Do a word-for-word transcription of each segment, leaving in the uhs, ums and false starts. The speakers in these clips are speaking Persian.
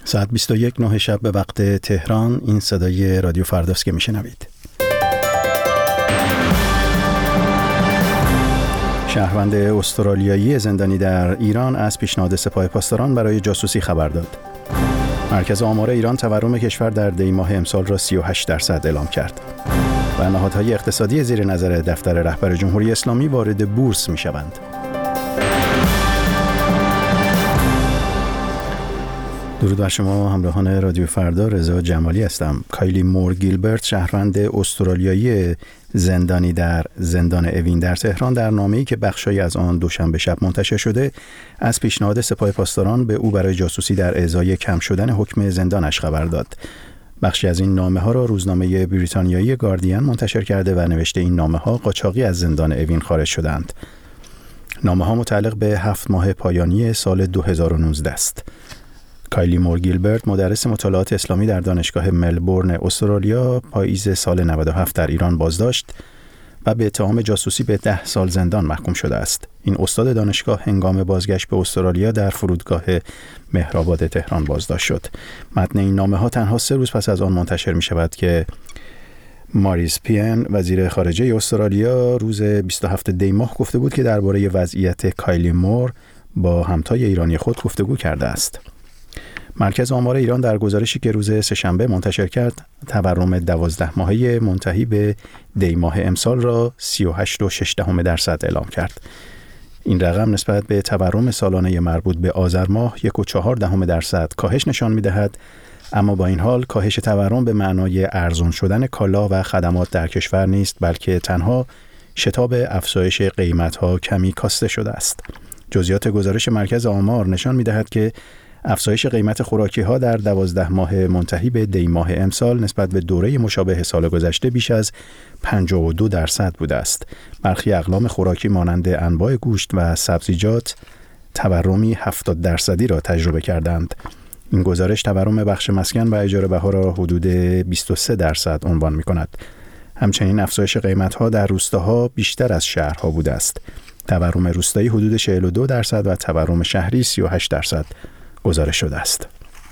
ساعت بیست و یک نه شب به وقت تهران. این صدای رادیو فرداست که میشنوید. شهروند استرالیایی زندانی در ایران از پیشنهاد سپاه پاسداران برای جاسوسی خبر داد. مرکز آمار ایران تورم کشور در دی ماه امسال را سی و هشت درصد اعلام کرد. و نهادهای اقتصادی زیر نظر دفتر رهبر جمهوری اسلامی وارد بورس میشوند. درود بر شما همراهان رادیو فردا، رضا جمالی هستم. کایلی مور گیلبرت، شهروند استرالیایی زندانی در زندان اوین در تهران، در نامه‌ای که بخشی از آن دوشنبه شب منتشر شده از پیشنهاد سپاه پاسداران به او برای جاسوسی در ازای کم شدن حکم زندانش خبر داد. بخشی از این نامه‌ها را روزنامه بریتانیایی گاردین منتشر کرده و نوشته این نامه‌ها قاچاقی از زندان اوین خارج شدند. نامه‌ها متعلق به هفت ماه پایانی سال دو هزار و نوزده است. کایلی مور گیلبرت، مدرس مطالعات اسلامی در دانشگاه ملبورن استرالیا، پاییز سال نود و هفت در ایران بازداشت و به اتهام جاسوسی به ده سال زندان محکوم شده است. این استاد دانشگاه هنگام بازگشت به استرالیا در فرودگاه مهرآباد تهران بازداشت شد. متن این نامه‌ها تنها سه روز پس از آن منتشر می شود که ماریس پین، وزیر خارجه استرالیا، روز بیست و هفتم دی ماه گفته بود که درباره وضعیت کایلی مور با همتای ایرانی خود گفتگو کرده است. مرکز آمار ایران در گزارشی که روز سه‌شنبه منتشر کرد، تورم دوازده ماهه منتهی به دی ماه امسال را سی و هشت و شش دهم درصد اعلام کرد. این رقم نسبت به تورم سالانه مربوط به آذر ماه یک و چهار دهم درصد کاهش نشان می‌دهد، اما با این حال کاهش تورم به معنای ارزان شدن کالا و خدمات در کشور نیست، بلکه تنها شتاب افزایش قیمت‌ها کمی کاسته شده است. جزئیات گزارش مرکز آمار نشان می‌دهد که افزایش قیمت خوراکی‌ها در دوازده ماه منتهی به دی ماه امسال نسبت به دوره مشابه سال گذشته بیش از پنجاه و دو درصد بوده است. برخی اقلام خوراکی مانند انواع گوشت و سبزیجات تورمی هفتاد درصدی را تجربه کردند. این گزارش تورم بخش مسکن و اجاره بها را حدود بیست و سه درصد عنوان می‌کند. همچنین افزایش قیمت‌ها در روستاها بیشتر از شهرها بوده است. تورم روستایی حدود چهل و دو درصد و تورم شهری سی و هشت درصد گزارش شده است.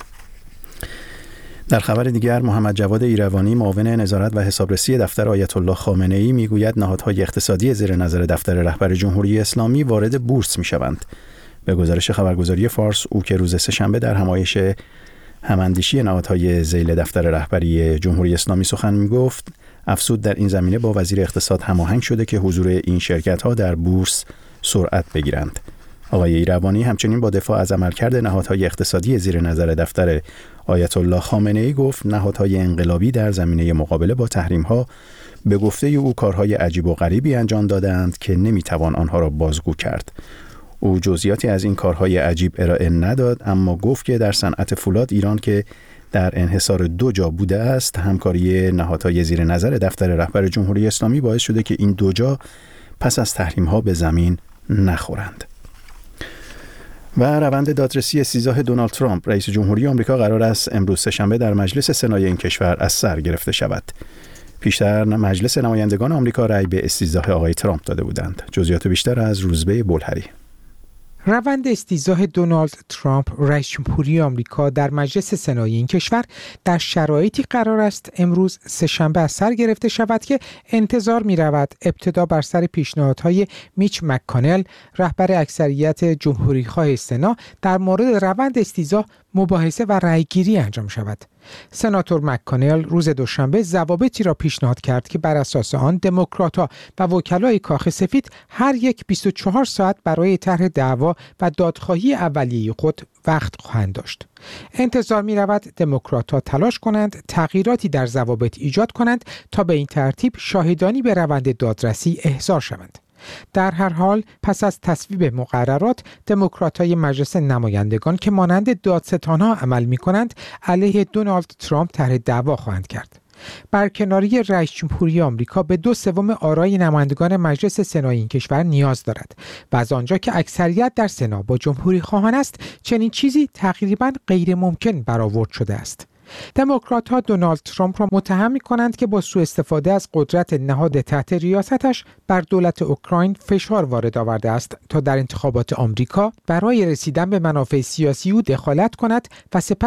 در خبر دیگر، محمد جواد ایروانی، معاون نظارت و حسابرسی دفتر آیت الله خامنه‌ای، میگوید نهادهای اقتصادی زیر نظر دفتر رهبر جمهوری اسلامی وارد بورس میشوند. به گزارش خبرگزاری فارس، او که روز سه‌شنبه در همایش هماندیشی نهادهای ذیل دفتر رهبری جمهوری اسلامی سخن میگفت، افزود در این زمینه با وزیر اقتصاد هماهنگ شده که حضور این شرکت‌ها در بورس سرعت بگیرند. آقای ایروانی همچنین با دفاع از عملکرد نهادهای اقتصادی زیر نظر دفتر آیت الله خامنه‌ای گفت نهادهای انقلابی در زمینه مقابله با تحریم‌ها به گفته او کارهای عجیب و غریبی انجام دادند که نمیتوان آنها را بازگو کرد. او جزئیاتی از این کارهای عجیب ارائه نداد، اما گفت که در صنعت فولاد ایران که در انحصار دو جا بوده است، همکاری نهادهای زیر نظر دفتر رهبر جمهوری اسلامی باعث شده که این دو جا پس از تحریم‌ها به زمین نخورند. و روند دادرسی استیضاح دونالد ترامپ، رئیس جمهوری آمریکا، قرار است امروز سه‌شنبه در مجلس سنای این کشور از سر گرفته شود. پیشتر مجلس نمایندگان آمریکا رأی به استیضاح آقای ترامپ داده بودند. جزئیات بیشتر از روزبه بلهری. روند استیضاح دونالد ترامپ، رئیس جمهوری آمریکا، در مجلس سنای این کشور در شرایطی قرار است امروز سه‌شنبه از سر گرفته شود که انتظار می رود ابتدا بر سر پیشنهادهای میچ مک‌کانل، رهبر اکثریت جمهوری‌خواه سنا، در مورد روند استیضاح مباحثه و رأیگیری انجام شود. سناتور مک‌کانل روز دوشنبه ضوابطی را پیشنهاد کرد که بر اساس آن دموکرات‌ها و وکلای کاخ سفید هر یک بیست و چهار ساعت برای طرح دعوا و دادخواهی اولیه خود وقت خواهند داشت. انتظار می رود دموکرات‌ها تلاش کنند تغییراتی در ضوابط ایجاد کنند تا به این ترتیب شاهدانی به روند دادرسی احضار شوند. در هر حال پس از تصویب مقررات، دموکرات‌های مجلس نمایندگان که مانند دادستان‌ها عمل می‌کنند، علیه دونالد ترامپ طرح دعوا خواهند کرد. برکناری رئیس جمهوری آمریکا به دو سوم آرای نمایندگان مجلس سنای این کشور نیاز دارد و از آنجا که اکثریت در سنا با جمهوری خواهان است، چنین چیزی تقریباً غیر ممکن برآورد شده است. دموکرات‌ها دونالد ترامپ را متهم می‌کنند که با سوء استفاده از قدرت نهاد تحت ریاستش بر دولت اوکراین فشار وارد آورده است تا در انتخابات آمریکا برای رسیدن به منافع سیاسی او دخالت کند و سپس